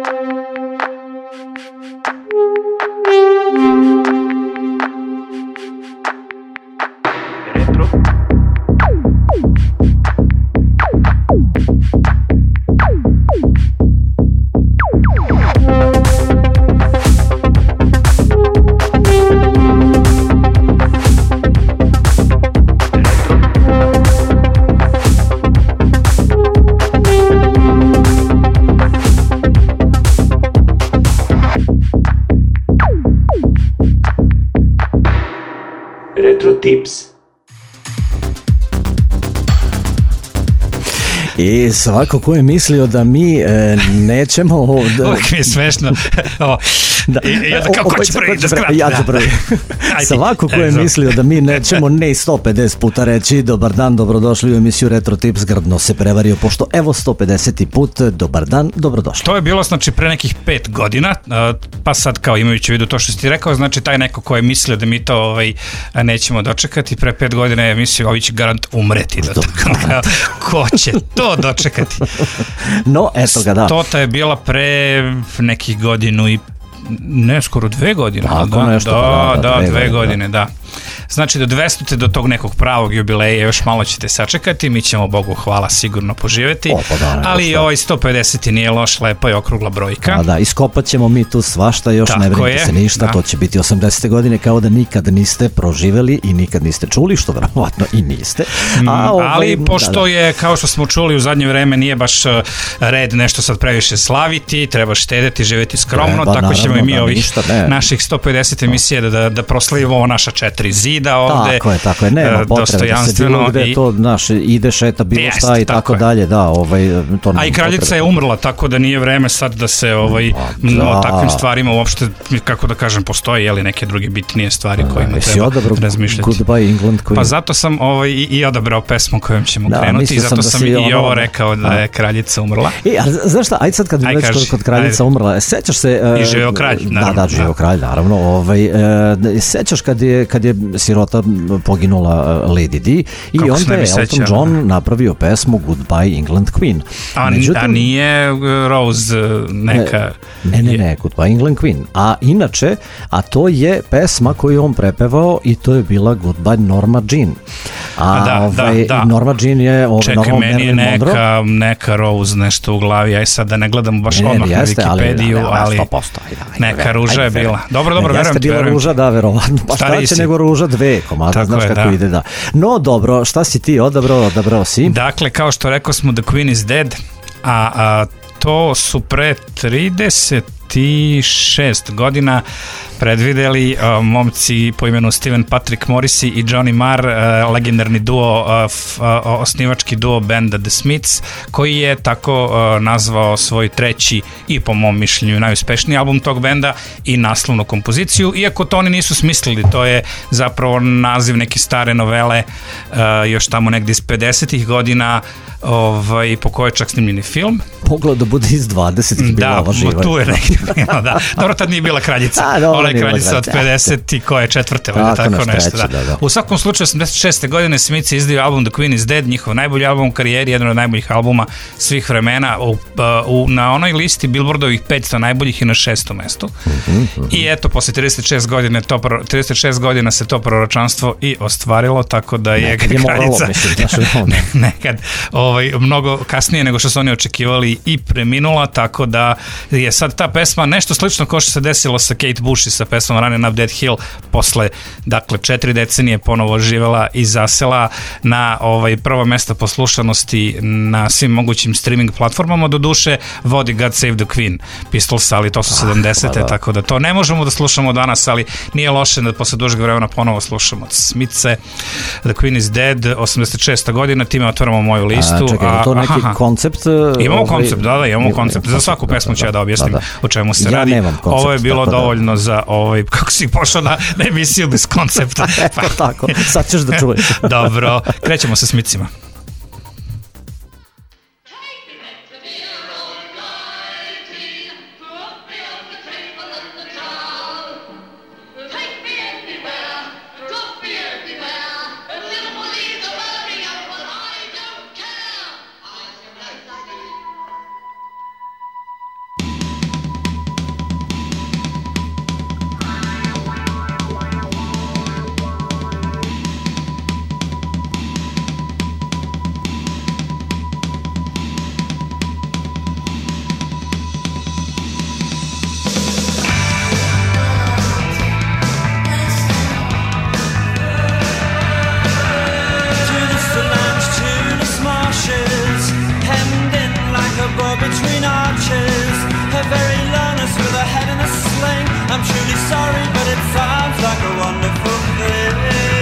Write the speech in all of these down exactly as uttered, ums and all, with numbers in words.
Tips. I svako ko je mislio da mi e, nećemo... Uvijek mi je smešno. Da. I, i onda kako će prvi da skratim. Ja ću prvi. Svako ko je mislio da mi nećemo ne sto pedeset puta reći dobar dan, dobrodošli u emisiju Retro Tips, grdno se prevario, pošto evo sto pedeseti put dobar dan, dobrodošli. To je bilo znači pre nekih pet godina, pa sad kao imajući u vidu to što si ti rekao, znači taj neko ko je mislio da mi to ovaj, nećemo dočekati, pre pet godina je mislio ovi će garant umreti. Da, tako, ko će to dočekati? No, eto ga, da. Stota je bila pre nekih godinu i ne, skoro dve godine. Tako da, nešto, da, pa, da, dve, dve godine, da. da. Znači do dvestute do tog nekog pravog jubileja još malo ćete sačekati, mi ćemo Bogu hvala sigurno poživjeti, o, pa da, ali i ovaj sto pedeset nije loš, lepa i okrugla brojka. A da, iskopat ćemo mi tu svašta, još tako ne brinite se ništa, da. To će biti osamdesete godine kao da nikad niste proživeli i nikad niste čuli, što verovatno i niste. A, ovaj, ali pošto da, da. je, kao što smo čuli u zadnje vreme, nije baš red nešto sad previše slaviti, treba štedeti, živjeti skromno, treba, tako naravno, ćemo i mi da, ovih ništa, naših sto pedeset emisije da, da, da proslavimo ovo naša četiri zida ovde. Tako je, tako je, nema potrebe da se bilo gde i... to, znaš, ide šeta bilo jest, šta i tako, tako dalje, da, ovaj, to a i kraljica potrebe. Je umrla, tako da nije vreme sad da se ovaj, da. o takvim stvarima uopšte, kako da kažem, postoje, jeli neke druge bitnije stvari da, kojima treba razmišljati. Goodbye England Queen. Pa zato sam ovaj, i, i odabrao pesmu kojom ćemo da, krenuti i zato sam, sam i ono, ovo rekao da je kraljica umrla. E, a znaš šta, ajde sad kad bi već kod, kod kraljica ajde. umrla, sećaš se... Uh, I živeo kralj, naravno. Da, da, živeo kralj, naravno. Ovaj, uh, sećaš kad je, kad je sirota poginula Lady Di i kako onda je Elton seća, John napravio pesmu Goodbye England Queen. A, Međutim, a nije Rose neka... Ne, ne, ne, Goodbye England Queen. A inače, a to je pesma koju on prepevao i to je bila Goodbye Norma Jean. A, a da, ovaj, da, da. Norma Jean je... Ovaj, čekaj, Norma meni je neka, neka Rose nešto u glavi, aj sad da ne gledam baš ne, odmah jeste, na Wikipediju, ali, ali, ali posto, ajde, ajde, neka ajde, ruža ajde, je bila. Dobro, dobro, verujem ti. Jeste bila ruža, da, verovatno. Pa šta će nego ruža dve komada, tako znaš je, kako da. Ide, da. No, dobro, šta si ti odabrao, odabrao si? Dakle, kao što rekao smo, The Queen is Dead, a, a to su pre trideset šest godina predvideli uh, momci po imenu Steven Patrick Morrissey i Johnny Marr, uh, legendarni duo, uh, f, uh, osnivački duo benda The Smiths, koji je tako uh, nazvao svoj treći i po mom mišljenju najuspešniji album tog benda i naslovnu kompoziciju, iako to oni nisu smislili, to je zapravo naziv neke stare novele uh, još tamo negdje iz pedesetih godina, ovaj, po kojoj je čak snimljeni film. Moglo da bude iz dvadesetih bila ova živa. Da, tu je negdje bilo, da. Dobro, tad nije bila kraljica. A, ona je kraljica od pedeset i koje četvrte, tako, tako nešto. Treći, da. Da, da. U svakom slučaju, osamdeset šeste godine Smiths izdaju album The Queen is Dead, njihov najbolji album u karijeri, jedan od najboljih albuma svih vremena, u, u, na onoj listi Billboardovih petsto najboljih i na šestom mestu. Mm-hmm, mm-hmm. I eto, posle trideset šest godine, to, trideset šest godina se to proročanstvo i ostvarilo, tako da je nekad kraljica je ne, nekad ovaj, mnogo kasnije nego što su oni očekivali i preminula, tako da je sad ta pesma nešto slično kao što se desilo sa Kate Bush i sa pesmom Running Up That Hill posle, dakle, četiri decenije ponovo živela i zasela na ovaj, prvo mesto poslušanosti na svim mogućim streaming platformama, do duše vodi God Save the Queen Pistols, ali to su sedamdesete, ah, tako da to ne možemo da slušamo danas, ali nije loše da posle dužeg vremena ponovo slušamo Smitse. The Queen is Dead, osamdeset šesta godina, time otvaramo moju listu. A, čekaj, a, to neki aha, koncept? Imamo ovaj, koncept, da, da, imamo koncept. Za svaku pesmu ću ja da objasnim da, da. o čemu se ja radi. Koncept, ovo je bilo dovoljno da. za ovaj, kako si pošao na, na emisiju bez koncepta. Pa. Eto tako, sad ćeš da čuješ. Dobro, krećemo sa Smithsima. her bow between arches, her very lowness with her head in a sling. I'm truly sorry, but it sounds like a wonderful thing.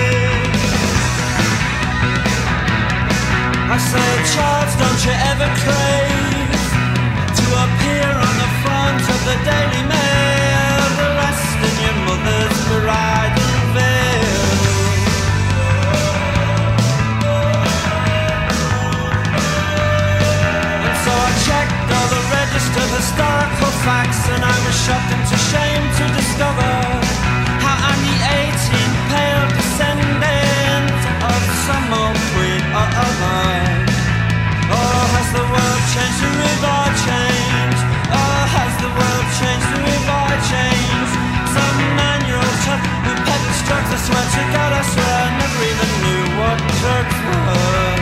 I say, Charles, don't you ever crave to appear on the front of the Daily Mail, the rest in your mother's bridal veil. And so I checked all the registered historical facts, and I was shocked into shame to discover how I'm the eighteenth pale descendant of some old queen or other. Oh, has the world changed, the river changed? Oh, has the world changed, the river changed? Some nine-year-old chap who peddles drugs, I swear to God, I swear I never even knew what drugs were.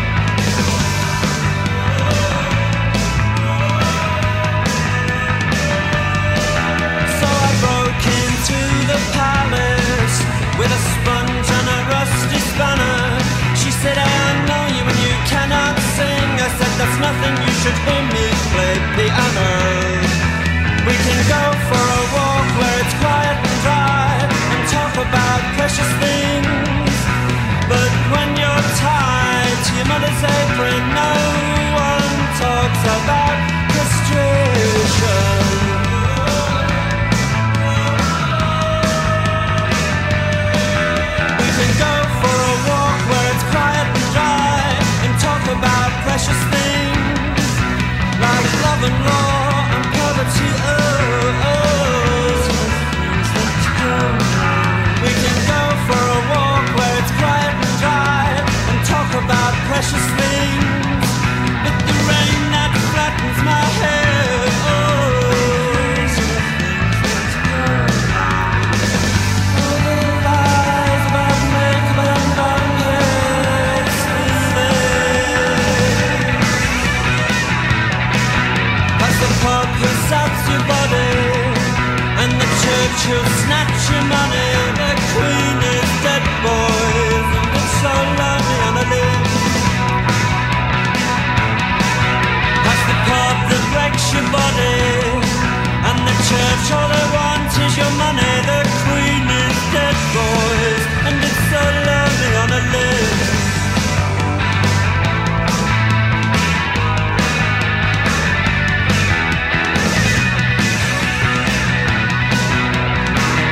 So I broke into the palace with a sponge and a rusty spanner. She said, I know you and you cannot sing. I said, that's nothing, you should hear me play piano. We can go for a walk where it's quiet and dry and talk about precious things. But when you're tied to your mother's apron, no one talks about castration. We can go for a walk where it's quiet and dry and talk about precious things like love and law and poverty. Oh, oh. We can go for a walk where it's quiet and dry and talk about precious things. But the rain that flattens my head. Oh. All the lies about makeup and bum heads. As the pub who saps your body and the church who'll snatch your money. The queen is dead, boys, and it's so lonely on a limb. As the pub that breaks your body and the church, all they want is your money. The queen is dead, boys, and it's so lonely on a limb.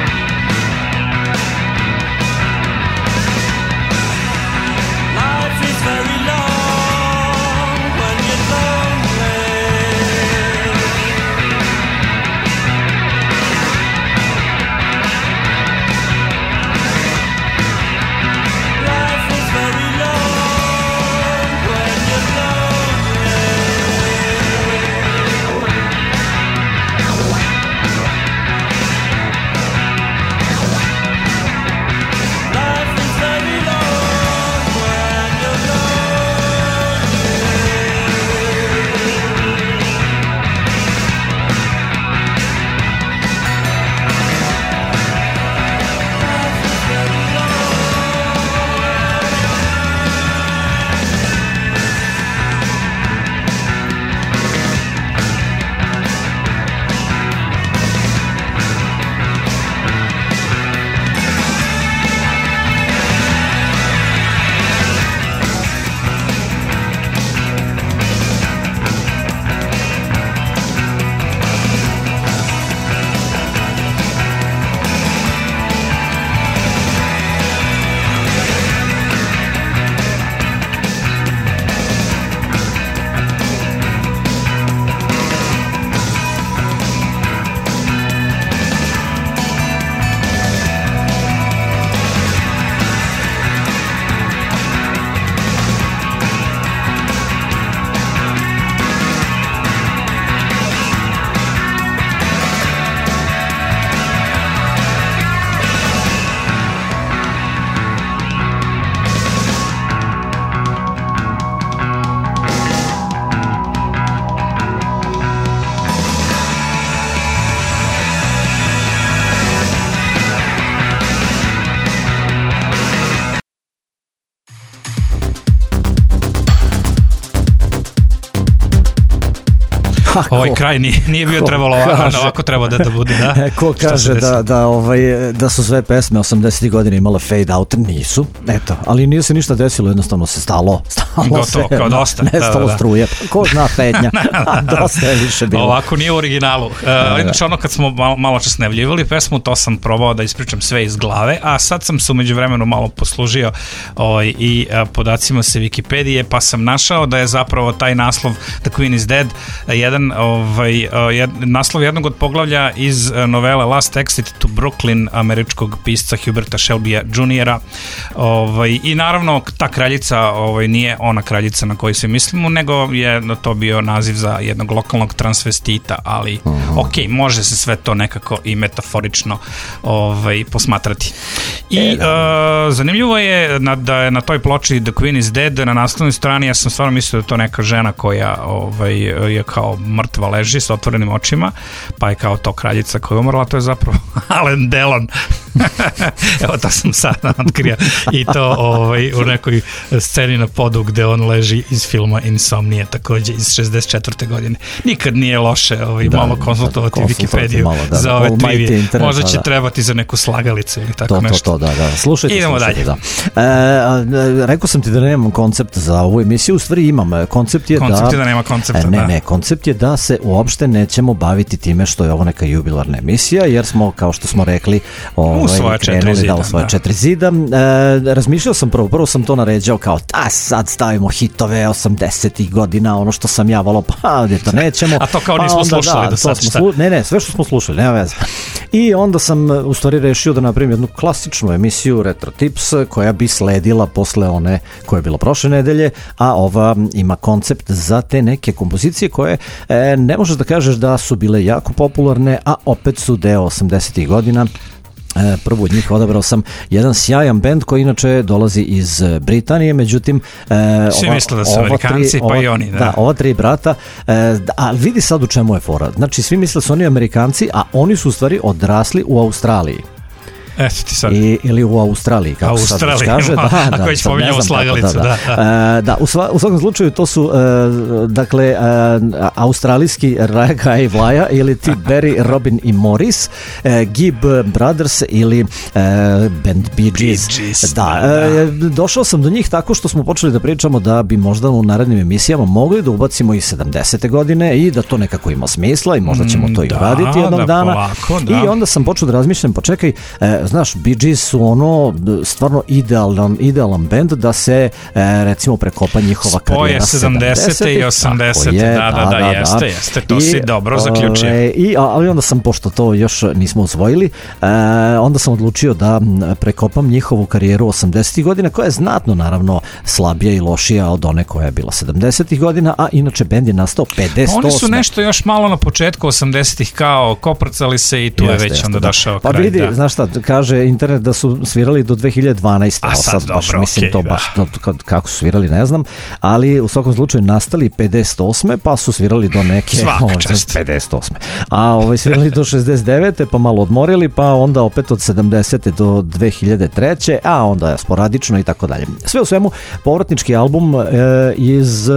Life is ovaj kraj nije, nije bio trebalo ovako, ovako treba da, da bude, da? Ko kaže da, da, ovaj, da su sve pesme osamdesetih godina imale fade out, nisu, eto, ali nije se ništa desilo, jednostavno se stalo, stalo Gotovo, se, kao dosta. nestalo da, da, da. struje, ko zna pednja, dosta je više bilo. Ovako nije u originalu. Uh, da, da. Inače, ono kad smo malo, malo čas najavljivali pesmu, to sam probao da ispričam sve iz glave, a sad sam se umeđu vremenu malo poslužio ovaj, i uh, podacima se Wikipedije, pa sam našao da je zapravo taj naslov The Queen is Dead jedan, ovaj, uh, jed, naslov jednog od poglavlja iz uh, novele Last Exit to Brooklyn američkog pisca Huberta Shelbya juniora Ovaj, i naravno ta kraljica ovaj, nije ona kraljica na koju se mislimo, nego je to bio naziv za jednog lokalnog transvestita, ali uh-huh. ok, može se sve to nekako i metaforično ovaj, posmatrati. I e, da. uh, zanimljivo je na, da je na toj ploči The Queen is Dead na naslovnoj strani, ja sam stvarno mislio da je to neka žena koja ovaj, je kao mrtva leži s otvorenim očima, pa je kao to kraljica koja je umrla, to je zapravo Alain Delon. Evo to sam sad otkrio i to ovaj, u nekoj sceni na podu gde on leži iz filma Insomnia, takođe iz šezdeset četvrte godine. Nikad nije loše ovaj, da, malo konsultovati da, Wikipediju malo, da, za ove trivije. Možda će da. trebati za neku slagalicu ili tako to, nešto. To, to, da, da. Slušajte, idemo slušajte, dalje. Da. E, rekao sam ti da nemam koncept za ovu emisiju, u stvari imam. Koncept je koncept da... je da nema koncepta, ne, da. Ne, koncept je da se uopšte nećemo baviti time što je ovo neka jubilarna emisija, jer smo, kao što smo rekli, ovaj, u svoje četiri zida. Da, u svoje da. četiri zida. E, razmišljao sam prvo, prvo sam to naređao kao, a sad stavimo hitove osamdesetih godina, ono što sam ja volao, pa gdje to nećemo. A to kao pa nismo onda, slušali da, do sad, šta? Slu... Ne, ne, sve što smo slušali, nema veze. I onda sam u stvari rešio da napravim jednu klasičnu emisiju Retro Tips koja bi sledila posle one koja je bila prošle nedelje, a ova ima koncept za te neke kompozicije koje e, ne možeš da kažeš da su bile jako popularne, a opet su deo osamdesetih godina. Prvo od njih odabrao sam jedan sjajan bend koji inače dolazi iz Britanije, međutim svi ova, misle da su Amerikanci tri, pa ova, i oni da. da, ova tri brata a vidi sad u čemu je fora, znači svi misle da su oni Amerikanci, a oni su u stvari odrasli u Australiji. Eto ti sad. I, ili u Australiji, kako Australiji, sad kaže. Da, da, ako već pominjamo slagalicu, da. Da, da. da. E, da u, sva, u svakom slučaju to su, e, dakle, e, australijski Raga i Vlaja ili ti Barry, Robin i Morris, e, Gibb Brothers ili e, band Bee Gees. Bee Gees da, e, došao sam do njih tako što smo počeli da pričamo da bi možda u narednim emisijama mogli da ubacimo i sedamdesete godine i da to nekako ima smisla i možda ćemo to i da, raditi jednog da, dana. Polako, da. I onda sam počeo da razmišljam, pa čekaj, e, znaš, Bee Gees su ono stvarno idealan, idealan bend da se e, recimo prekopa njihova karijera sedamdesete i osamdesete, je, da, da, da, da, jeste, jeste, to I, si dobro zaključio. E, i, ali onda sam, pošto to još nismo usvojili, e, onda sam odlučio da prekopam njihovu karijeru osamdesetih godina, koja je znatno naravno slabija i lošija od one koja je bila sedamdesetih godina, a inače bend je nastao pedeset osme. Oni su nešto još malo na početku osamdesetih kao koprcali se i tu jeste, je već jeste, onda da. došao pa kraj. Vidi, da. znaš šta, kaže internet da su svirali do dve hiljade dvanaeste. A sad, sad dobro, baš, mislim, okay, to da. baš, to, kako su svirali, ne znam, ali u svakom slučaju nastali pedeset osme pa su svirali do neke pedeset osme A ovaj, svirali do šezdeset devete pa malo odmorili, pa onda opet od sedamdesete do dve hiljade treće a onda sporadično i tako dalje. Sve u svemu, povratnički album e, iz, e,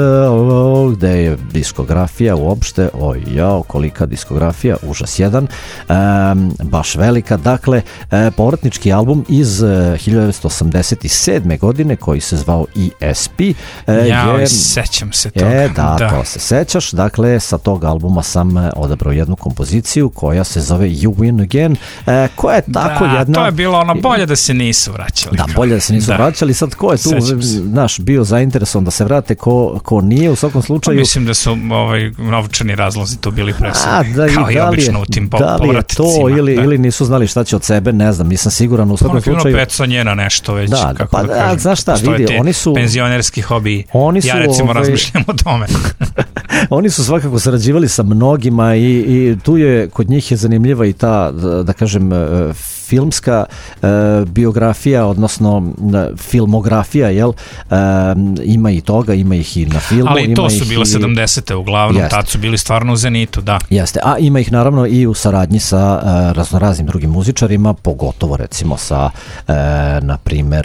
gde je diskografija uopšte, oj jao, kolika diskografija, užas jedan, e, baš velika, dakle, e, povratnički album iz e, hiljadu devetsto osamdeset sedme godine koji se zvao E S P. E, ja, je, sećam se toga. E, da, da, to se sećaš. Dakle, sa tog albuma sam odabrao jednu kompoziciju koja se zove You Win Again, e, koja je tako da, jedna... to je bilo ono bolje da se nisu vraćali. Da, bolje da se nisu da. vraćali. Sad, ko je tu, naš, bio zainteresovan da se vrate, ko, ko nije, u svakom slučaju... Pa mislim da su ovaj, novčani razlozi tu bili presudni, da, kao i, i obično u tim povratnicima. Da li je to ili, ili nisu znali šta će od sebe, ne znam, nisam siguran, u svakom slučaju... Ono peca njena nešto već, da, kako pa, da kažem, znaš šta, vidi, oni su... penzionerski hobi, oni su, ja recimo ovaj, razmišljam o tome. Oni su svakako sarađivali sa mnogima i, i tu je, kod njih je zanimljiva i ta, da, da kažem, filmska e, biografija, odnosno filmografija, jel, e, ima i toga, ima ih i na filmu. Ali i to ima su bile i... sedamdesete uglavnom, tad su bili stvarno u zenitu, da. Jeste, a ima ih naravno i u saradnji sa e, raznoraznim drugim muzičarima, pogotovo recimo sa, e, na primer,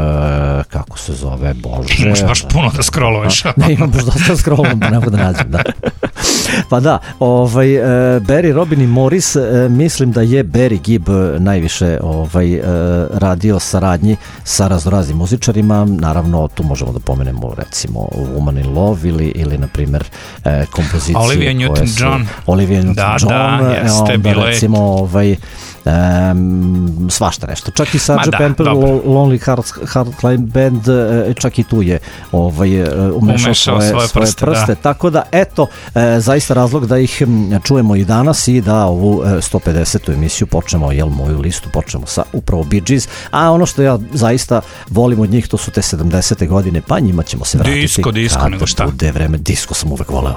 e, kako se zove, Bože. Imaš baš puno da scrolluješ. Ne, imam baš dosta scrollujem, ne mogu da nađem, da. Pa da, ovaj, Barry, Robin i Morris, mislim da je Barry Gibb najviše ovaj, radio saradnji sa raznoraznim muzičarima, naravno tu možemo da pomenemo recimo Woman in Love ili, ili na primjer kompozicije Olivia Newton-John. Olivia Newton-John, da, da, jeste, onda recimo ovaj, Um, svašta nešto, čak i Sergeant Pepper Lonely Hearts Club Band, čak i tu je ovaj, umešao svoje, svoje prste, svoje prste. Da. Tako da eto, e, zaista razlog da ih čujemo i danas i da ovu sto pedesetu emisiju počnemo, jel, moju listu počnemo sa upravo Bee Gees, a ono što ja zaista volim od njih to su te sedamdesete godine, pa njima ćemo se vratiti. Disko, disko, nego šta? Bude vreme, disko sam uvek voleo.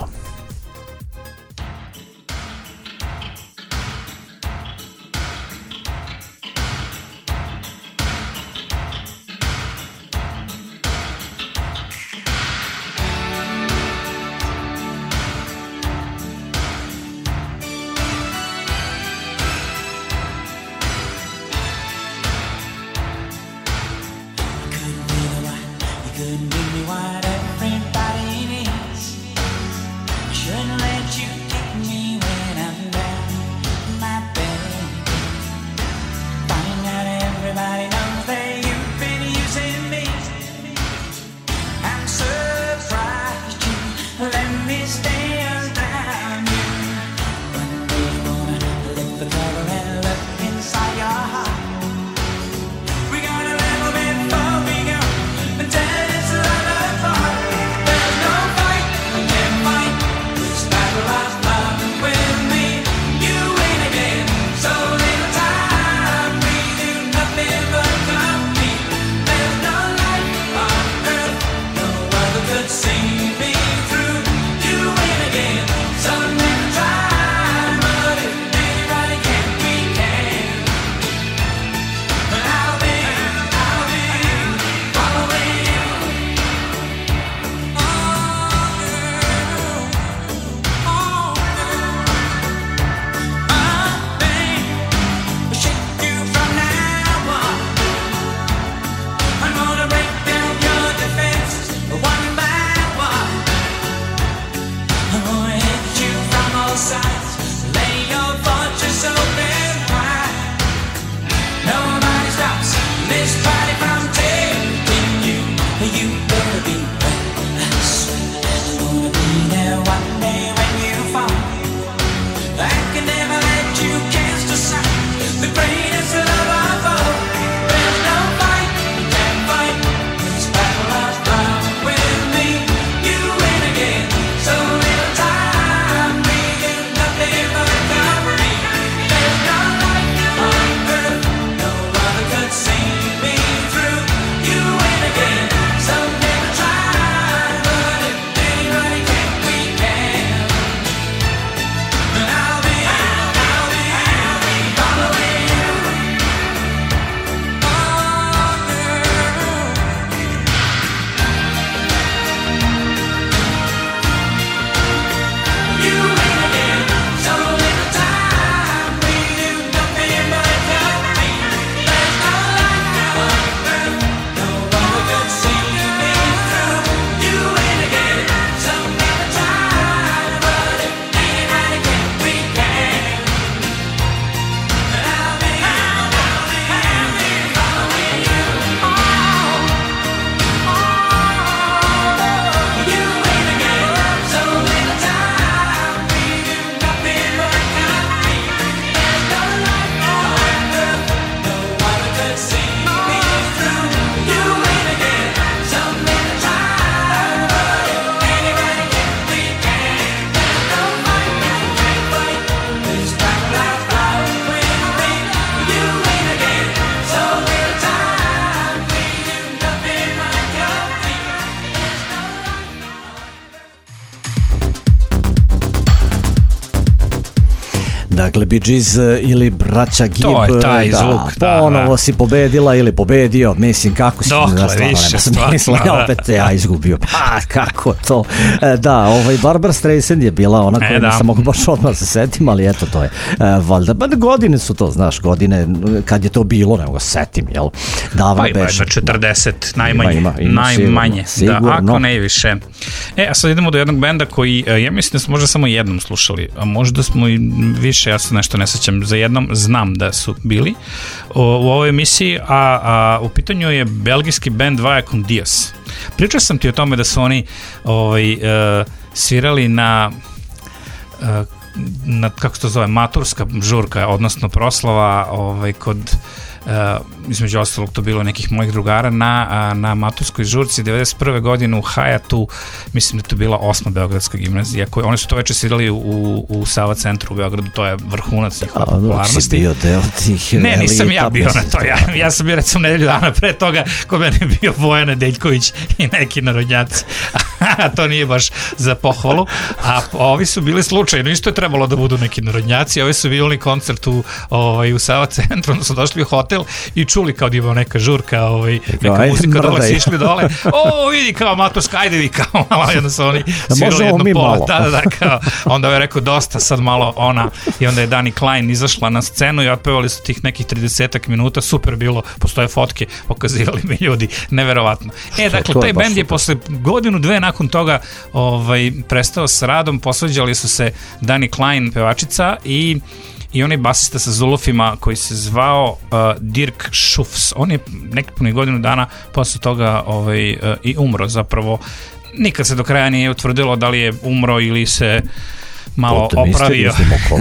Dakle, Bee Gees ili braća Gibb. To je taj da, zvuk. Da, ponovo da. si pobedila ili pobedio. Mislim, kako si... Dokle, više stvarno. Ja opet te ja izgubio. Pa, kako to? Da, ovaj, Barbara Streisand je bila ona koja e, nisam mogu baš odmah se setim, ali eto, to je uh, valjda. Ba, godine su to, znaš, godine kad je to bilo, nego se setim, jel? Davno pa ima beše. četrdeset, najmanje. Ima, ima, ima, najmanje, sigurno, da, ako sigurno. ne više. E, a sad idemo do jednog benda koji, ja mislim da smo možda samo jednom slušali, a možda smo i više, ja se nešto ne sećam, za jednom znam da su bili u, u ovoj emisiji, a, a u pitanju je belgijski band Vaya con Dios. Pričao sam ti o tome da su oni ovaj, uh, svirali na uh, na, kako se to zove, maturska žurka, odnosno proslava ovaj, kod Uh, između ostalog to bilo nekih mojih drugara na, uh, na maturskoj žurci devedeset prve godine u Hayatu, mislim da to bila osma Beogradska gimnazija, koji, oni su to večer svirali u, u Sava centru u Beogradu, to je vrhunac njihova popularnosti. Si bio deo tih ne, nisam ja bio na to, ja, ja sam bio recimo nedelju dana pre toga, kod mene je bio Bojan Nedeljković i neki narodnjaci, a to nije baš za pohvalu, a ovi su bili slučajno, isto je trebalo da budu neki narodnjaci, ovi su bili koncert u, ovaj, u Sava centru, onda su došli u hotel i čuli kao da ima neka žurka, ovaj, neka muzika dole, si išli dole, o vidi kao maturska, ajde vi kao malo, jedno su oni svirali jedno pola, da, da, da, kao, onda je rekao dosta, sad malo ona, i onda je Dani Klein izašla na scenu i otpevali su tih nekih tridesetak minuta, super bilo, postoje fotke, pokazivali mi ljudi, neverovatno. E, dakle, taj bend je posle godinu, dve nakon toga ovaj, prestao s radom, posvađali su se Dani Klein, pevačica, i i onaj basista sa Zulufima koji se zvao uh, Dirk Schufs. On je neki punih godinu dana posle toga ovaj, uh, i umro zapravo. Nikad se do kraja nije utvrdilo da li je umro ili se malo opravio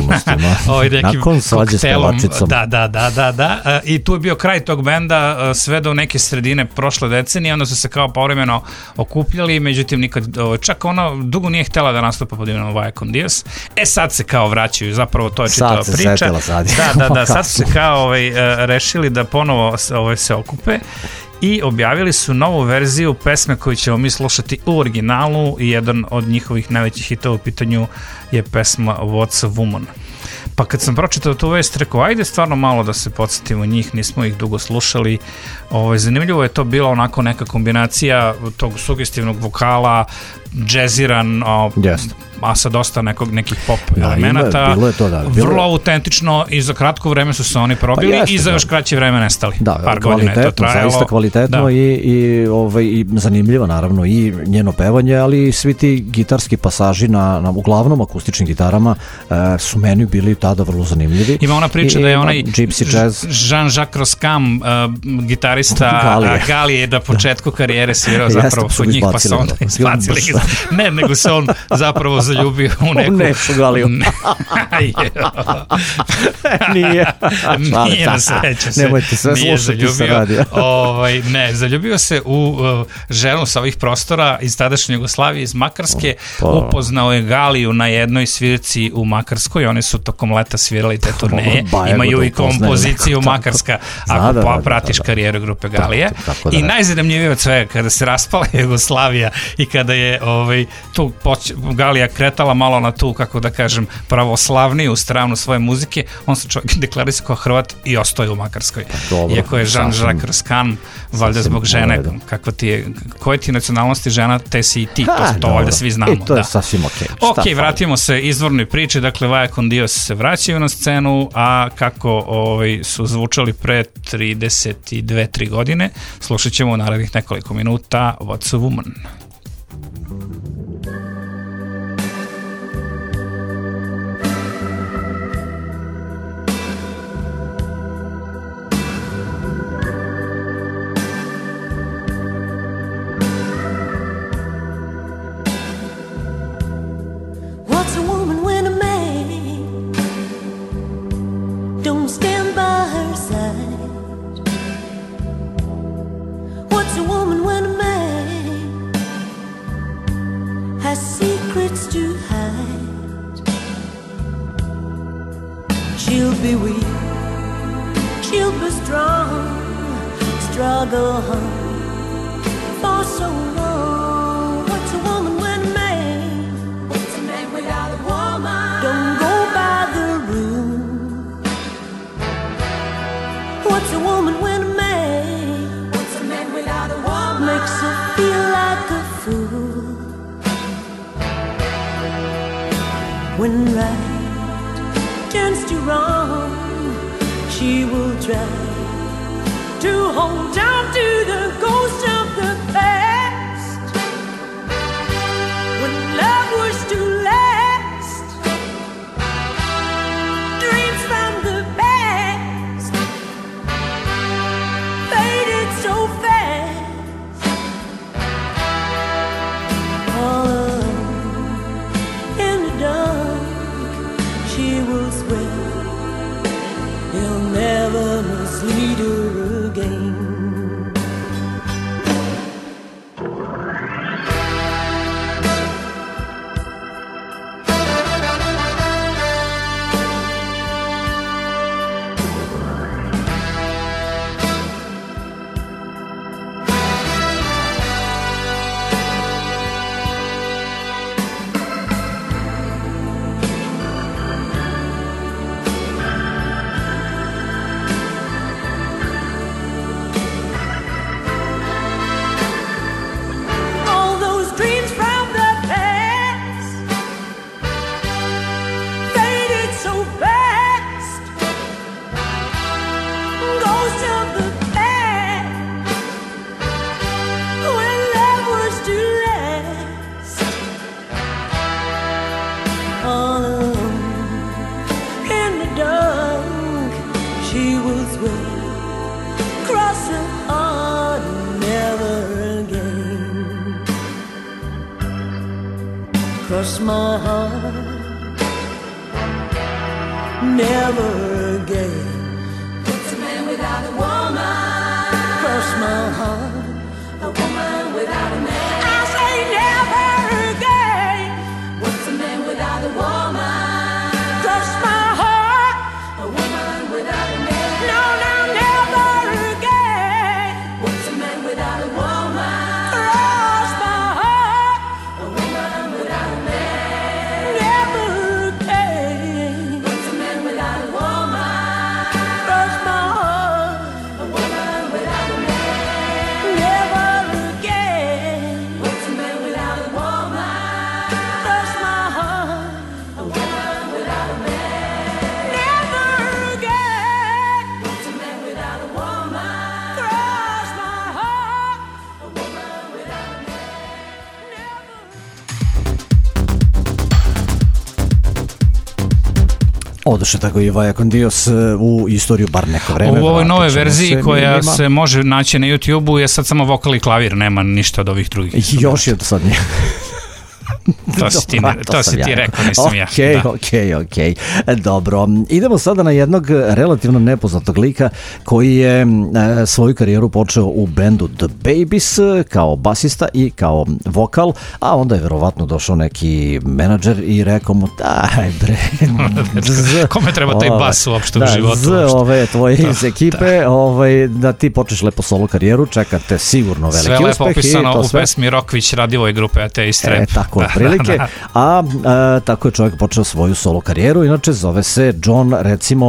ovaj nekim koktelom, da, da, da, da, da. I tu je bio kraj tog benda sve do neke sredine prošle decenije, onda su se kao povremeno okupljali, međutim nikad, čak ono dugo nije htjela da nastupa pod imenom Vaya con Dios. E sad se kao vraćaju, zapravo to je čitava priča. Sad se da, da, da, sad su se kao ovaj, rešili da ponovo ovaj, se okupe i objavili su novu verziju pesme koju ćemo mi slušati u originalu i jedan od njihovih najvećih hitova u pitanju je pesma What's a Woman. Pa kad sam pročitao tu vest, rekao, ajde stvarno malo da se podsjetimo njih, nismo ih dugo slušali. Ovo, zanimljivo je to bila onako neka kombinacija tog sugestivnog vokala, džeziran, o, yes. a sa dosta nekog, nekih pop da, elemenata. Bilo je to, da. Bilo vrlo autentično i za kratko vreme su se oni probili pa jeste, i za još kraće vreme nestali. Da, par godina je to trajalo. Zaista kvalitetno da. i, i, ovaj, i zanimljivo naravno i njeno pevanje, ali i svi ti gitarski pasaži na, na uglavnom akustičnim gitarama e, su meni bili tada vrlo zanimljivi. Ima ona priča I, da je onaj Gypsy Jazz Jean-Jacques Roscam, uh, gitarista Galije. Galije na početku karijere svirao zapravo kod njih, pa su onda izbacili. Ne, nego se on zapravo zaljubio u neku... U Nepšu Galiju. Nije. Nije na sreću se. Nemojte sve slušati sa radija. Ovaj, ne, zaljubio se u uh, ženu sa ovih prostora iz tadašnje Jugoslavije, iz Makarske. Pa. Upoznao je Galiju na jednoj svirci u Makarskoj. Oni su tokom leta svirali te turneje. Imaju i kompoziciju Makarska, ako da, da, pratiš da, da. karijeru grupe Galije. Tako, da, I najzanimljivije od svega, kada se raspala Jugoslavija i kada je ovaj, tu poč- Galija kretala malo na tu, kako da kažem, pravoslavniju stranu svoje muzike, on se čovjek deklarisao kao Hrvat i ostaje u Makarskoj. Dobro, iako je Jean-Jacques Roscam, valjda zbog žene, kakva ti je, koje ti nacionalnosti žena, te si i ti, ha, to, to valjda svi znamo. I to je da. sasvim okej. Ok, vratimo se izvornoj priči, dakle Vaya con Dios se vraćaju na scenu, a kako ovaj, su zvučali pre trideset dve tri godine, slušat ćemo u narednih nekoliko minuta What's a Woman. Don't go by the rules. When right turns to wrong, she will try to hold on to the ghost of the past. When love was to last, dreams from the past faded so fast. All in the dark, she will swear he'll never mislead her again. Cross my heart, never again. What's a man without a woman? Cross my heart, a woman without a man. I say never again. What's a man without a woman? Cross my heart, a woman without a man. No, no, never again. What's a man without a woman? Cross my heart, a woman without a man. Odoše tako i Vaja con Dios u istoriju bar neko vreme. U ovoj nove verziji koja ima. Se može naći na YouTube-u je sad samo vokal i klavir, nema ništa od ovih drugih. Još je to sad nije. To si ti, to to si ti rekao, nisam okay, ja. Da. Ok, ok, dobro. Idemo sada na jednog relativno nepoznatog lika koji je e, svoju karijeru počeo u bendu The Babies kao basista i kao vokal, a onda je verovatno došao neki menadžer i rekao mu, daj bre, z, kome treba taj bas uopšte da, u životu? Z ove tvoje iz ekipe, da. Ovaj, da ti počneš lepo solo karijeru, čekate sigurno veliki uspeh. Sve lepo opisano u sve... pesmi Rokvić Radivoj grupe Ateist Rap. E, tako prilike, a, a tako je čovjek počeo svoju solo karijeru, inače zove se John, recimo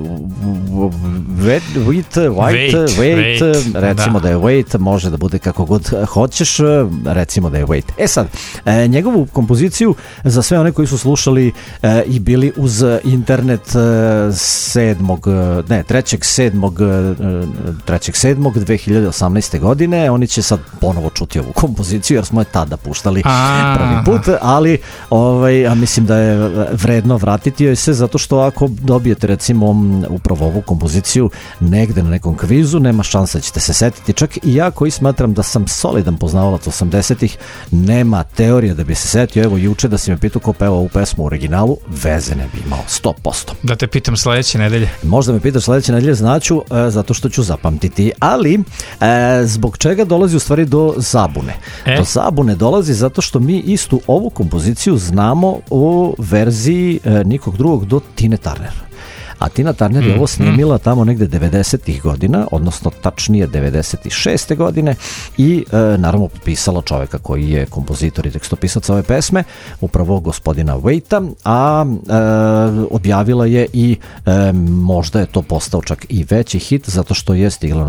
Wait, Wait, Wait, Wait, recimo da. da je Wait, može da bude kako god hoćeš, recimo da je Wait. E sad, e, njegovu kompoziciju za sve one koji su slušali e, i bili uz internet e, sedmog, ne, trećeg sedmog trećeg sedmog dve hiljade osamnaeste godine, oni će sad ponovo čuti ovu kompoziciju jer smo je tada puštali a, prvi put, ali ovaj, a mislim da je vredno vratiti joj se, zato što ako dobijete recimo upravo ovu kompoziciju negde na nekom kvizu, nema šanse da ćete se setiti. Čak i ja koji smatram da sam solidan poznavalac osamdesetih, nema teorije da bi se setio. Evo juče da si me pitao ko peva ovu pesmu u originalu, veze ne bi imao, sto posto. Da te pitam sledeće nedelje. Možda me pitaš sledeće nedelje, znaću, e, zato što ću zapamtiti, ali e, zbog čega dolazi u stvari do zabune? E? Do zabune dolazi zato što mi istu ovu kompoziciju znamo u verziji e, nikog drugog do Tine Turner. A Tina Turner je ovo snimila tamo negde devedesetih godina, odnosno tačnije devedeset šeste godine i e, naravno potpisala čoveka koji je kompozitor i tekstopisac ove pesme, upravo gospodina Waita, a e, objavila je i e, možda je to postao čak i veći hit zato što je stigla na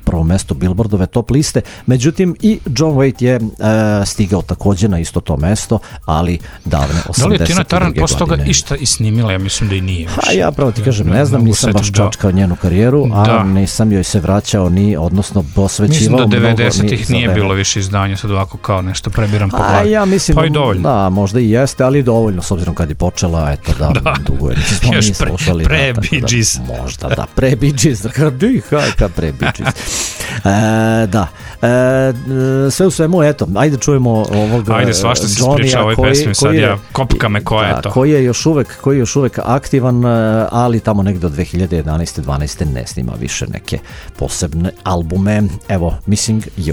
prvo mesto Billboardove top liste, međutim i John Waite je e, stigao također na isto to mesto, ali davne osamdeset druge godine. Da li je Tina Turner posle toga išta i snimila? Ja mislim da i nije. Ha, ja pravo ti kažem, ne znam, nisam baš čačkao njenu karijeru, a da. nisam joj se vraćao ni, odnosno posvećivao mnogo. Mislim da devedesetih nije bilo više izdanja, sad ovako kao nešto prebiram po glavi. Ja mislim, pa i dovoljno. Da, možda i jeste, ali dovoljno, s obzirom kad je počela, eto da, da. dugo je. Nismo još pre, slušali, pre da, Bee Gees. Da, možda, da, pre Bee Gees, da, hajka pre Bee Gees. E, da, e, sve u svemu, eto, ajde čujemo ovoga Ajde, svašta se priča o ovoj pesmi, sad ja kopka me koja je to. Koji je još uvek, koji je još uvek aktivan, ali tamo negde od dve hiljade jedanaeste dvanaeste ne snima više neke posebne albume. Evo, Missing You.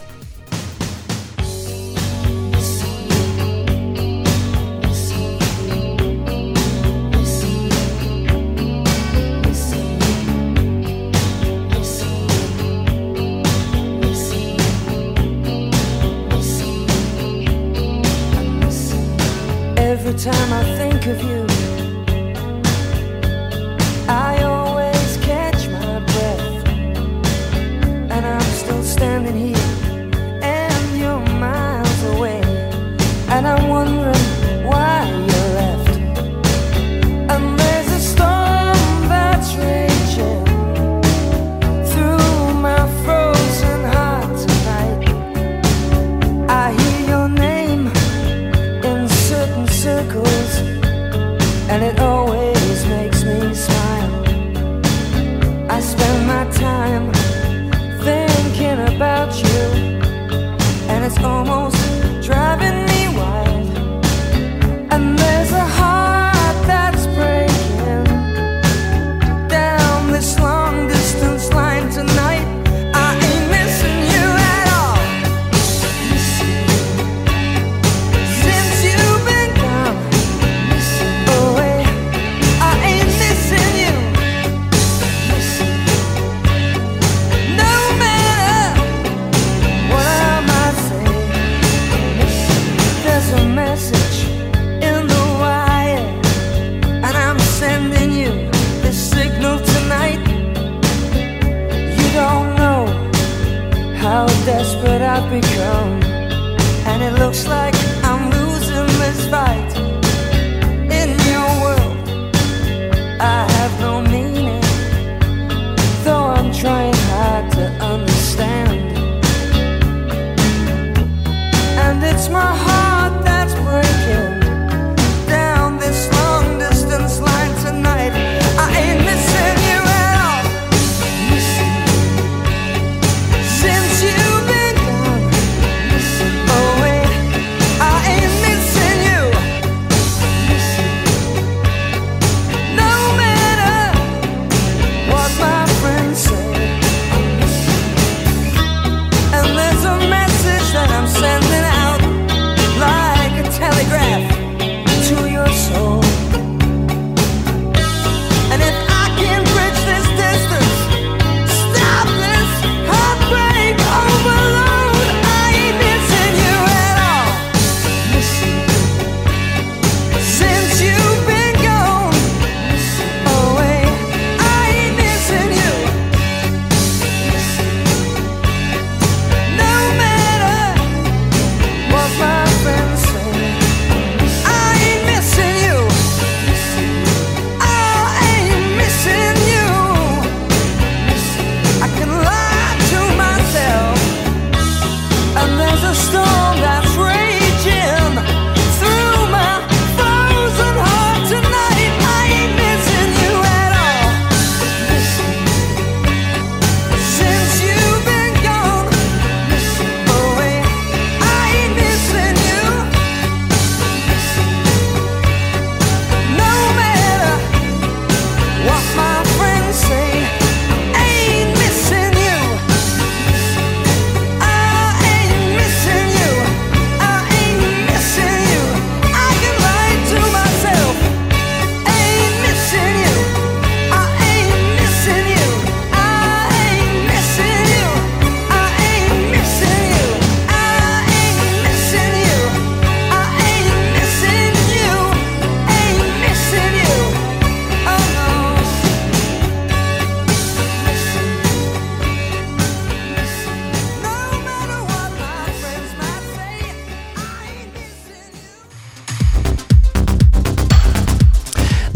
Every time I think of you, I always catch my breath, and I'm still standing here, and you're miles away, and I'm wondering why you left. And there's a storm that's raging through my frozen heart tonight. I hear your name in certain circles, and it always makes me smile. I spend my time thinking about you, and it's almost driving me wild. And there's a heart that's breaking down this long distance line tonight. I ain't missing you at all. Since you've been gone away, I ain't missing you. No matter what I might say, there's a message in the wire, and I'm sending you this signal tonight. You don't know how desperate I've become, and it looks like I'm losing this fight. In your world, I have no meaning, though I'm trying hard to understand. And it's my heart that's breaking down this long distance line tonight. I ain't missing you at all. Since you've been gone away,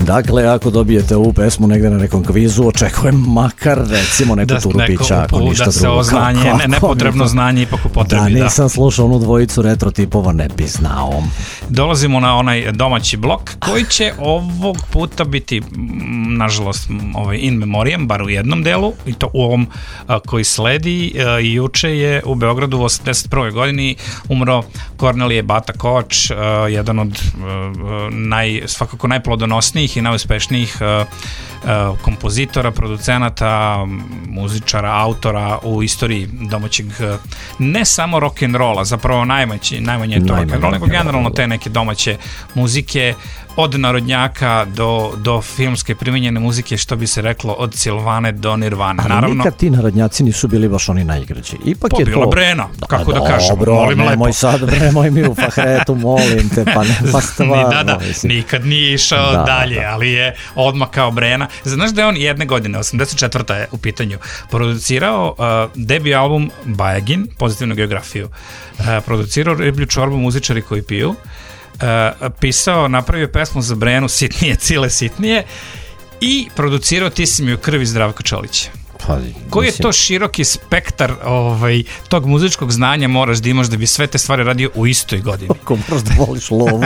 Dakle, ako dobijete ovu pesmu negde na nekom kvizu, očekujem makar recimo neku da, turupića, ako ništa da drugo. Da se oznanje, kako, ne, nepotrebno to, znanje ipak upotrebi. Da, nisam da. slušao onu dvojicu retro tipova, ne bi znao. Dolazimo na onaj domaći blok koji će ovog puta biti, nažalost, ovaj in memoriam, bar u jednom delu, i to u ovom a, koji sledi. A, juče je u Beogradu u osamdeset prvoj godini umro Kornelije Bata Kovač, a, jedan od a, naj, svakako najplodonosnijih i najuspešnijih a, a, kompozitora, producenata, muzičara, autora u istoriji domaćeg, ne samo rock'n'rolla, zapravo najmanje, najmanje je to rock'n'roll, nego generalno te neke domaće muzike, od narodnjaka do, do filmske primijenjene muzike, što bi se reklo, od Silvane do Nirvane. Ali naravno, nikad ti narodnjaci nisu bili baš oni najgrađi. Ipak je to... Brena, kako da, da kažem. Dobro, molim nemoj lepo. Sad, nemoj mi u Fahretu, molim te, pa ne, pa stvarno. da, da, nikad nije išao da, dalje, da. Ali je odmah kao Brena. Znaš da je on jedne godine, osamdeset četvrta je u pitanju, producirao uh, debi album Bajagin, Pozitivnu geografiju. Uh, producirao Riblju čorbu, Muzičari koji piju. Uh, pisao, napravio pesmu za Brenu, Sitnije, Cile sitnije, i producirao Ti si mi u krvi Zdravka Čolića. Pa, koji je to široki spektar ovaj, tog muzičkog znanja moraš da imaš da bi sve te stvari radio u istoj godini. Ako moraš da voliš lovu.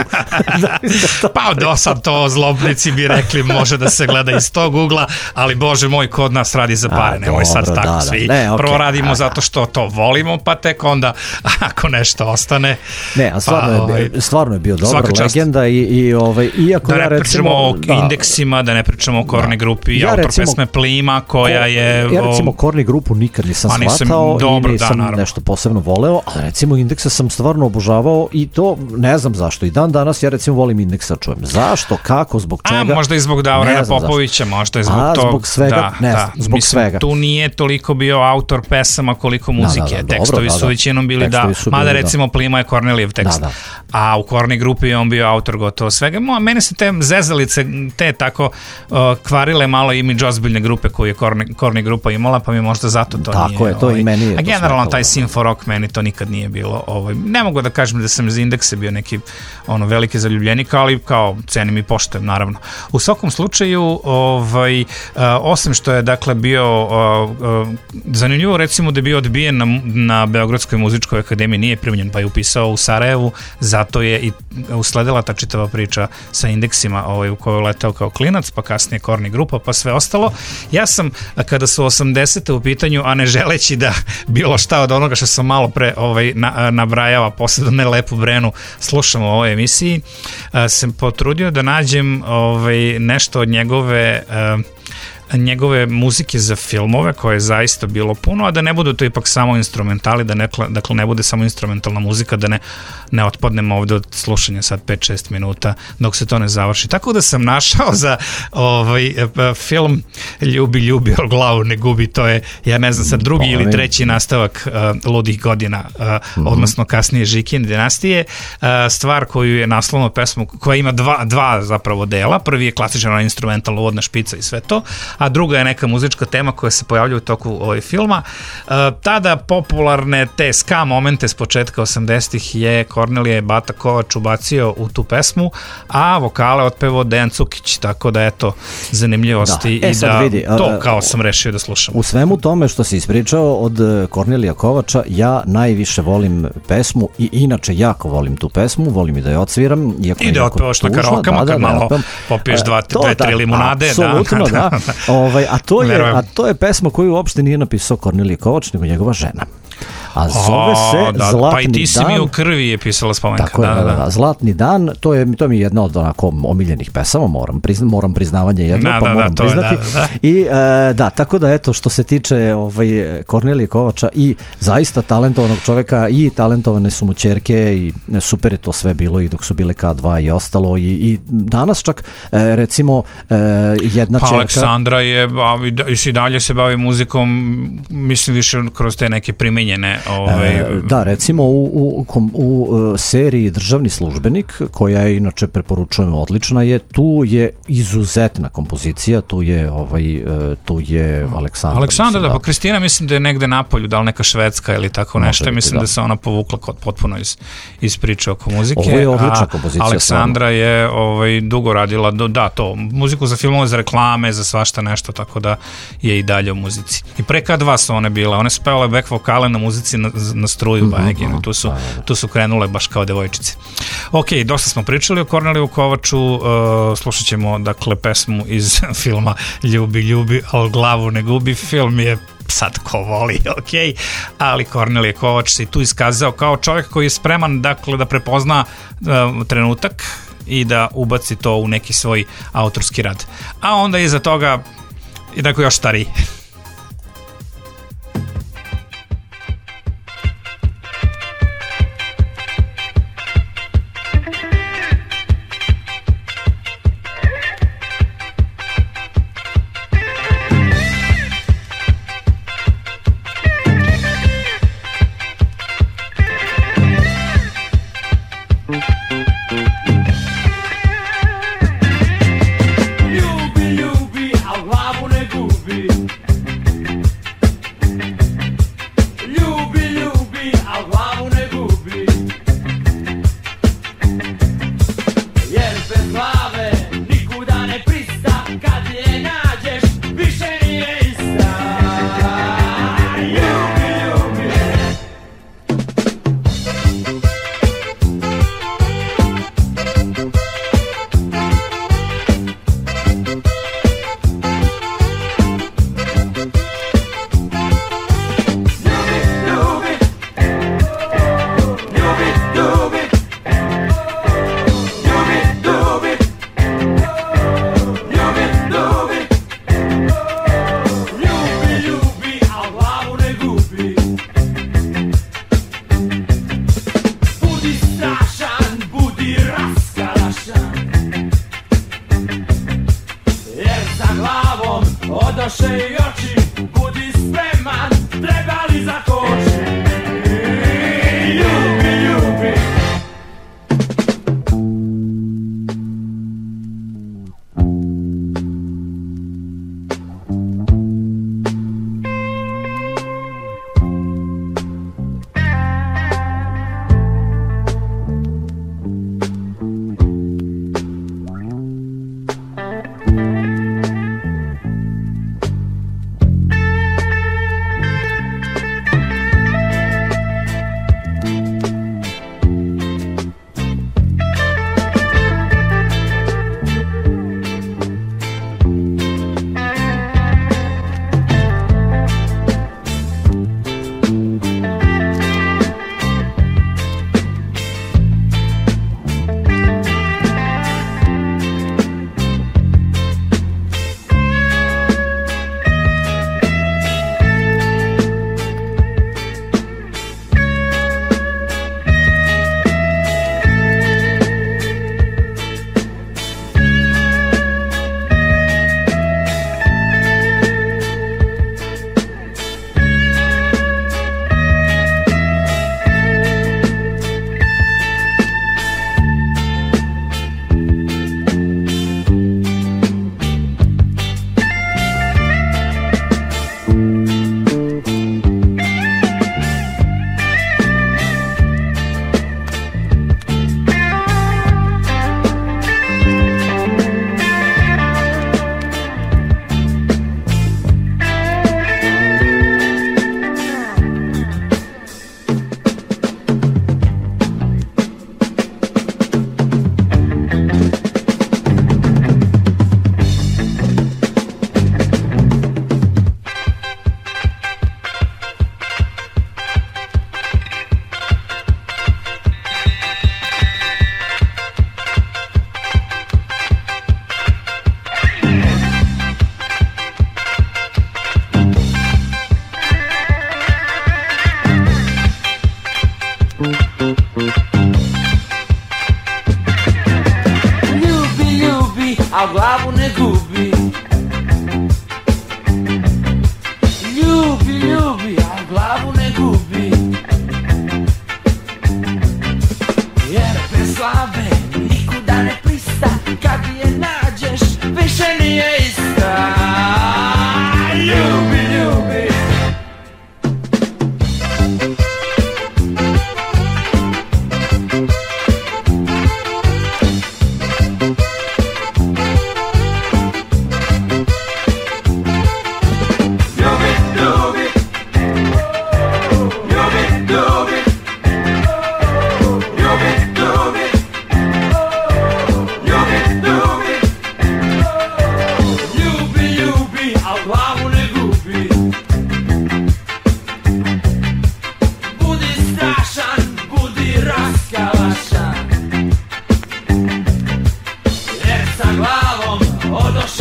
Pa do sad to zlobnici bi rekli može da se gleda iz tog ugla, ali bože moj, kod nas radi za pare, A, nemoj dobro, sad tako da, svi. Ne, okay. Prvo radimo a, zato što to volimo, pa tek onda ako nešto ostane. Ne, a stvarno, pa, je, ovaj, stvarno je bio dobar legenda i, i ovaj, iako da ja ne recimo... pričamo o da, indeksima, da ne pričamo o Korni da. grupi, ja autor recimo, pesme Plima koja je... Ja recimo Korni grupu nikad nisam shvatao i nisam da, nešto posebno voleo, ali recimo Indeksa sam stvarno obožavao i to ne znam zašto. I dan danas ja recimo volim Indeksa, čujem. Zašto, kako, zbog čega? A možda i zbog Davorena Popovića, možda i zbog A, tog. zbog svega, da, ne da. zbog Mislim, svega. Tu nije toliko bio autor pesama koliko muzike. Da, da, da, tekstovi dobro, su da, većinom bili da. Su Mada bili, recimo da. Plima je Kornelijev tekst. Da, da. A u Korni grupi je on bio autor gotovo svega. Mene se te zezalice, te tako uh, kvarile malo imidž ozbiljne grupe koju je Korni, Korni grupa imala, pa mi možda zato to tako nije. Je, to ovaj, i meni je a generalno taj synth rock meni to nikad nije bilo. Ovaj, ne mogu da kažem da sam za Indekse bio neki ono veliki zaljubljenik, ali kao cenim i poštujem naravno. U svakom slučaju, ovaj, uh, osim što je dakle bio uh, uh, zanimljivo recimo da je bio odbijen na, na Beogradskoj muzičkoj akademiji, nije primljen, pa je upisao u Sarajevu, zato je i usledila ta čitava priča sa Indeksima ovaj, u kojoj je letao kao klinac, pa kasnije Korni grupa, pa sve ostalo. Ja sam, kada su osamdesete u pitanju, a ne želeći da bilo šta od onoga što sam malo pre ovaj, na, nabrajava, posebno ne Lepu Brenu, slušam u ovoj emisiji, a, sam potrudio da nađem ovaj, nešto od njegove... A, njegove muzike za filmove, koje je zaista bilo puno, a da ne budu to ipak samo instrumentali, da ne, dakle ne bude samo instrumentalna muzika, da ne, ne otpadnemo ovde od slušanja sad pet šest minuta dok se to ne završi. Tako da sam našao za ovaj film Ljubi, ljubi, al glavu ne gubi, to je, ja ne znam, sad drugi ili treći nastavak uh, Ludih godina, uh, mm-hmm. odnosno kasnije Žikin dinastije. Uh, stvar koju je naslovno pesmu, koja ima dva, dva zapravo dela. Prvi je klasična instrumentalna uvodna špica i sve to, a druga je neka muzička tema koja se pojavlja u toku ovaj filma. E, tada popularne te ska momente s početka osamdesetih je Kornelije Bata Kovač ubacio u tu pesmu, a vokale otpevao Dejan Cukić, tako da eto zanimljivosti da. E, i da vidi, to kao sam rešio da slušam. U svemu tome što si ispričao od Kornelija Kovača, ja najviše volim pesmu i inače jako volim tu pesmu, volim i da je odsviram. I da otpevaš na karaokama, da, da, kad malo popiješ dva, to, dve, tri limunade. Apsolutno, da. da. Ovaj, a, to je, a to je pesma koju uopšte nije napisao Kornelije Kovač, nego njegova žena. A zove se da, Zlatni dan. Pa i Ti si mi u krvi je pisala spomenka. Tako da, je, da, da, da. Zlatni dan, to je, to mi je jedna od onako omiljenih pesama, moram, prizna, moram priznavanje jedno, da, pa da, moram da, priznati. Je, da, da. I e, da, tako da eto, što se tiče ovaj, Kornelije Kovača i zaista talentovanog čoveka i talentovane su mu ćerke i super je to sve bilo i dok su bile K dva i ostalo i, i danas čak e, recimo e, jedna pa ćerka... Aleksandra je, i si dalje se bavi muzikom, mislim više kroz te neke primenjene Ovaj... E, da, recimo u, u, u, u seriji Državni službenik, koja je inače preporučujem odlična je, tu je izuzetna kompozicija, tu je ovaj, tu je Aleksandar. Aleksandar, da, pa Kristina mislim da je negde napolju, da li neka švedska ili tako nešto, biti, mislim da. da se ona povukla kod, potpuno iz, iz priče oko muzike. Ovo je odlična kompozicija. Aleksandra stvarno. je ovaj, dugo radila, da, to, muziku za filmove, za reklame, za svašta nešto, tako da je i dalje u muzici. I pre K dva su one bile, one su pevale back vokale na muzici na, na struju, mm-hmm. Bajeginu, tu su, tu su krenule baš kao devojčice. Ok, dosta smo pričali o Korneliju Kovaču, uh, slušat ćemo dakle pesmu iz filma Ljubi, ljubi, ali glavu ne gubi. Film je sad ko voli, ok, ali Kornelije Kovač se tu iskazao kao čovjek koji je spreman dakle da prepozna uh, trenutak i da ubaci to u neki svoj autorski rad. A onda iza toga i tako još stariji.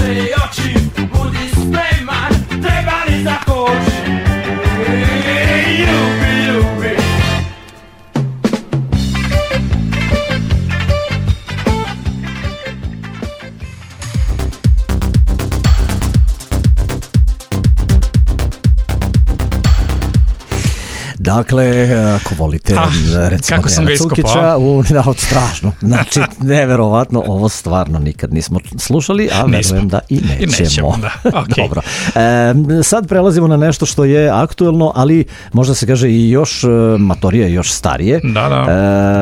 Otvori oči, budi spreman, treba li zakoči. Ljubi, ljubi. Dakle, ako volite, ah, recimo Dejana Cukića, u, da, strašno, znači, neverovatno, ovo stvarno nikad nismo slušali, a verujem da i nećemo. I nećemo, da, okay. Dobro. E, sad prelazimo na nešto što je aktuelno, ali možda se kaže i još matorije, još starije. Da, da.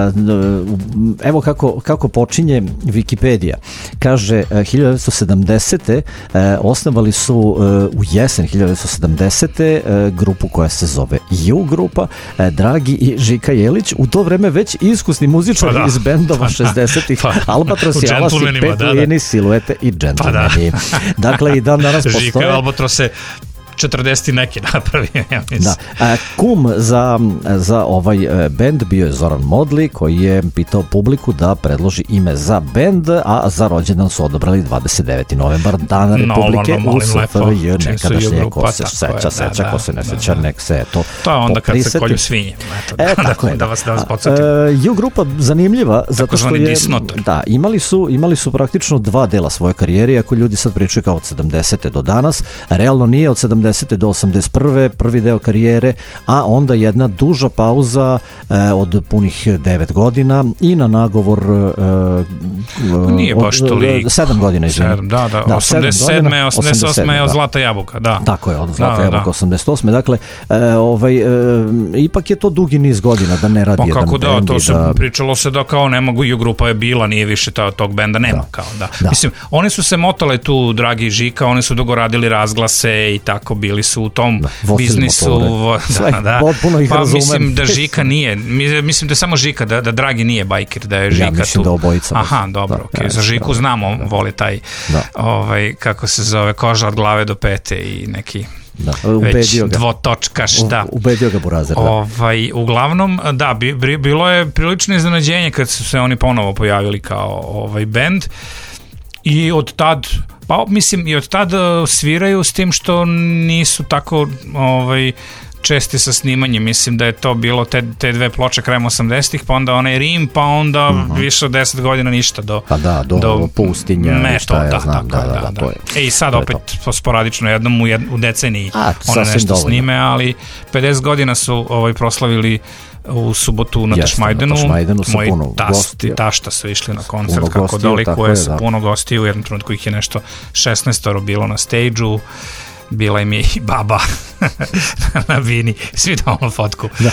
E, evo kako, kako počinje Wikipedia. Kaže, hiljadu devetsto sedamdesete. osnovali su u jesen hiljadu devetsto sedamdesete. grupu koja se zove U grupa, Dragi i Žika Jelić, u to vreme već iskusni muzičari pa iz bendova pa šezdesetih, pa, Albatros i Alasi, Petuini, da, da. Siluete i Džentlmeni. Pa da. Dakle, i dan danas postoje... Žika i Albatros se četrdeset neki napravio, ja mislim. Da. A, kum za, za ovaj bend bio je Zoran Modli, koji je pitao publiku da predloži ime za bend, a za rođendan su odabrali dvadeset deveti novembar, Dana Republike no, no, no, u S F R J. Nekadašnje, ko se seća, seća, ko se ne seća, nek se to To je onda kad se kolju svinje. Eto, e, da, tako da, je, da vas, da vas podsjetim. U grupa zanimljiva, zato što je... Da, imali su, imali su praktično dva dela svoje karijere, iako ljudi sad pričaju kao od sedamdesete do danas, realno nije od sedamdesete do osamdeset prve prvi deo karijere, a onda jedna duža pauza e, od punih devet godina i na nagovor e, nije baš toliko. sedam godina, izvijem. Da, da, da osamdeset sedme, osamdeset osme je od Zlata jabuka, da. Tako je, od Zlata da, jabuka, da. osamdeset osme Dakle, e, ovaj, e, ipak je to dugi niz godina da ne radi pa, jedan kako bend. Da, to se da... pričalo se da kao ne mogu, U grupa je bila, nije više ta, tog benda, nema da. kao, da. da. Mislim, oni su se motale tu, Dragi i Žika, oni su dugo radili razglase i tako, bili su u tom da, biznisu, da, da. Pa mislim da Žika nije, mislim da samo Žika, da, da Dragi nije bajker, da je Žika ja, mislim tu. Da obojica. Aha, dobro, da, okay. Za Žiku znamo, da. Voli taj, da. ovaj, kako se zove, koža od glave do pete i neki... Da, već dvotočkaš, da. Ubedio ga Burazer, da. Ovaj, uglavnom, da, bi, bilo je prilično iznenađenje kad su se oni ponovo pojavili kao ovaj bend i od tad, pa mislim i od tad sviraju s tim što nisu tako ovaj česti sa snimanjem, mislim da je to bilo te, te dve ploče krajem osamdesetih, pa onda onaj Rim, pa onda uh-huh. više od deset godina ništa do, pa da, do, do pustinja meto, šta ja da, znam, da, da, da, da, da, da. To je, e i sad opet to. sporadično jednom u, jed, u deceniji A, one nešto dovoljno. snime, ali pedeset godina su ovaj, proslavili u subotu na Tašmajdenu, moji tasti, tašta su išli na koncert, puno kako gostiju, dolikuje se, da. Puno gostiju, u jednom trenutku ih je nešto šesnaestoro bilo na stage-u, bila im je i baba na vini, svi dao fotku. Da,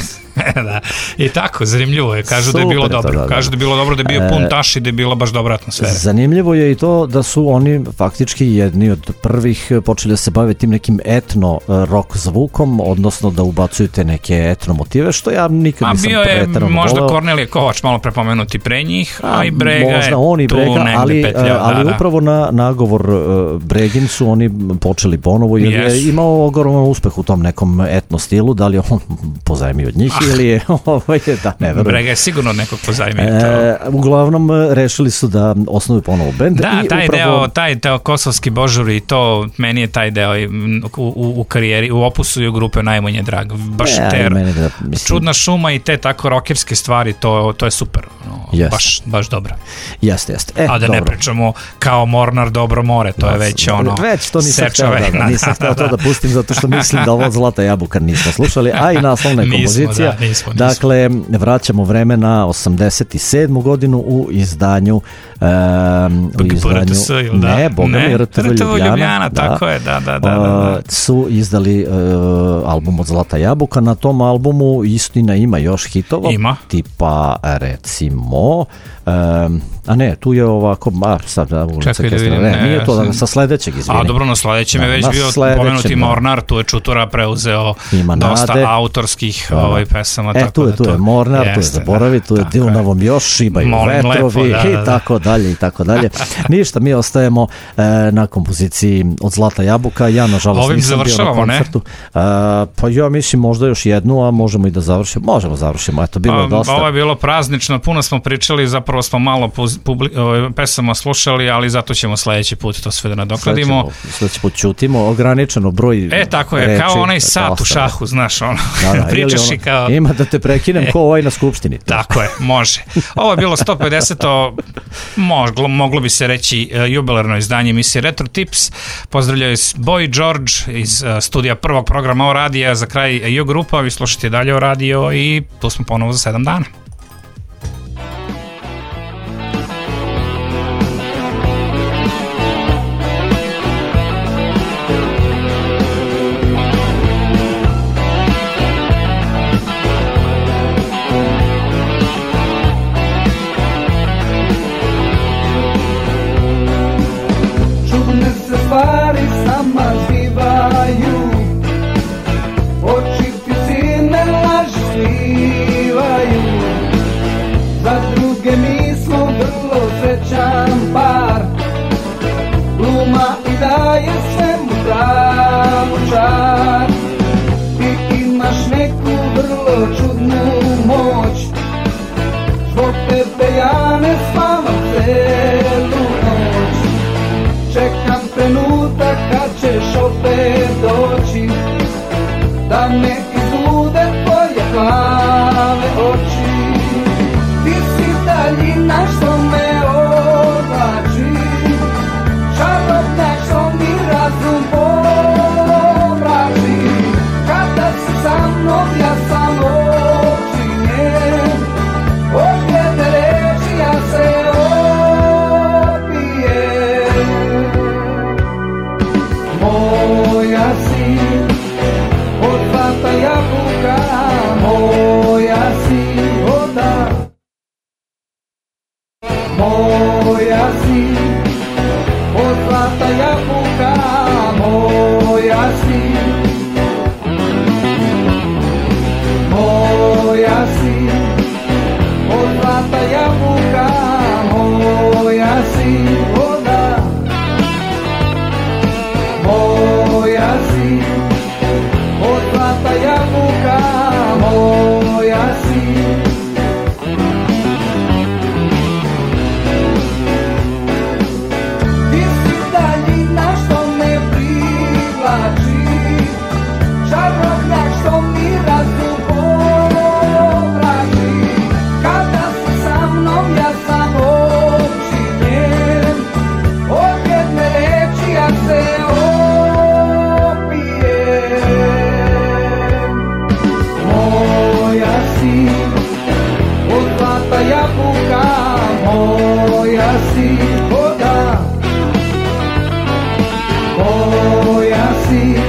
da. I tako, zanimljivo je, kažu Super, da je bilo dobro, da, da. kažu da je bilo dobro, da je bio pun taš i da je bila baš dobra atmosfera. Zanimljivo je i to da su oni faktički jedni od prvih počeli da se bave tim nekim etno rock zvukom, odnosno da ubacuju te neke etno motive, što ja nikad a nisam preterano voleo. Možda voleo. Kornelije Kovač malo prepomenuti pre njih, a, a i Brega možda je on i Brega, tu negde ali, petljao. Ali da, upravo na nagovor uh, Bregin su oni počeli ponovo, jer yes. je imao ogroman uspeh u tom nekom etno stilu, da li je on pozajmio od njih ili je ovaj, da, ne verujem. Brega je sigurno od nekog pozajmio. E, uglavnom, rešili su da osnovu ponovo bend. Da, i taj upravo... deo, taj deo Kosovski božuri i to, meni je taj deo u, u, u karijeri, u opusu i grupe najmanje drag. Baš e, ter, da, mislim... čudna šuma i te tako rokerske stvari, to, to je super. No, yes. baš, baš dobro. Jeste, jeste. E, a da dobro. Ne pričamo kao Mornar Dobro more, to no, je već ono... Već to nisam htio, da, da, nisam htio to da pustim, zato što mislim da ovo Zlata jabuka nismo slušali, a i naslovna je kompozicija. Da, nismo, nismo. Dakle, vraćamo vreme na osamdeset sedmu godinu u izdanju um, u izdanju da. ne, Boga mi, R T V Ljubljana, Ljubljana da, tako je, da, da, da, da, da. su izdali uh, album od Zlata jabuka. Na tom albumu istina ima još hitova, ima. Tipa recimo Um, a ne, tu je ovako, a sad da ulica Kestra, ne, nije to da, sa sledećeg, izvini. A dobro, na sledećem da, je već bio pomenuti Mornar, tu je Čutura preuzeo Ima dosta Nade. autorskih ovaj, pesama. E, tako tu je, da tu je Mornar, jeste, tu je Zaboravi, tu je Dunavom još, šibaju Molim vetrovi lepo, da, i da. tako dalje i tako dalje. Ništa, mi ostajemo e, na kompoziciji od Zlata jabuka. Ja, nažalost, Ovim nisam bio na koncertu. E, pa ja mislim možda još jednu, a možemo i da završimo. Možemo završimo, eto, bilo je dosta. Ovo je bilo praznično, puno smo pričali, zapravo smo malo publi, ovaj, pesama slušali, ali zato ćemo sledeći put to sve da nadokladimo. Sledeći put ćutimo, ograničeno broj E, tako je, reči, kao onaj sat u šahu, znaš, ono, da, da, pričaš ono, i kao... Ima da te prekinem ko ovaj na skupštini. Tako je, može. Ovo je bilo sto pedeseto moglo, moglo bi se reći uh, jubilarno izdanje emisije Retro Tips. Pozdravljaju Boy George iz uh, studija prvog programa O radija, za kraj Ju grupa, vi slušate dalje O radio i tu smo ponovo za sedam dana. Stvari sama zbivaju, oči ti silne laži skrivaju. Za druge mi smo vrlo srećan par, gluma i daje svemu pravu čar. Ti imaš neku vrlo čudnu moć, zbog tebe ja ne spavam celu noć. Čekam trenutak kad ćeš opet doći, da me izlude tvoje plave oči. Ti si daljina što me odlači, čarobnjak što mi razum pomrači. Kada si sa mnom ja sam očinjen, od jedne reči ja se moja si, od zlata jabuka, moja si, voda. Moja si, od zlata jabuka, moja si. Moja si, od zlata jabuka, moja si, voda. Moja si, od zlata jabuka, moja si. Ti si daljina što me privlači, čarobnjak što mi razum pomrači. Kada si sa mnom ja sam očinjen, od jedne reči ja se jabuka, moja si, voda. Moja si,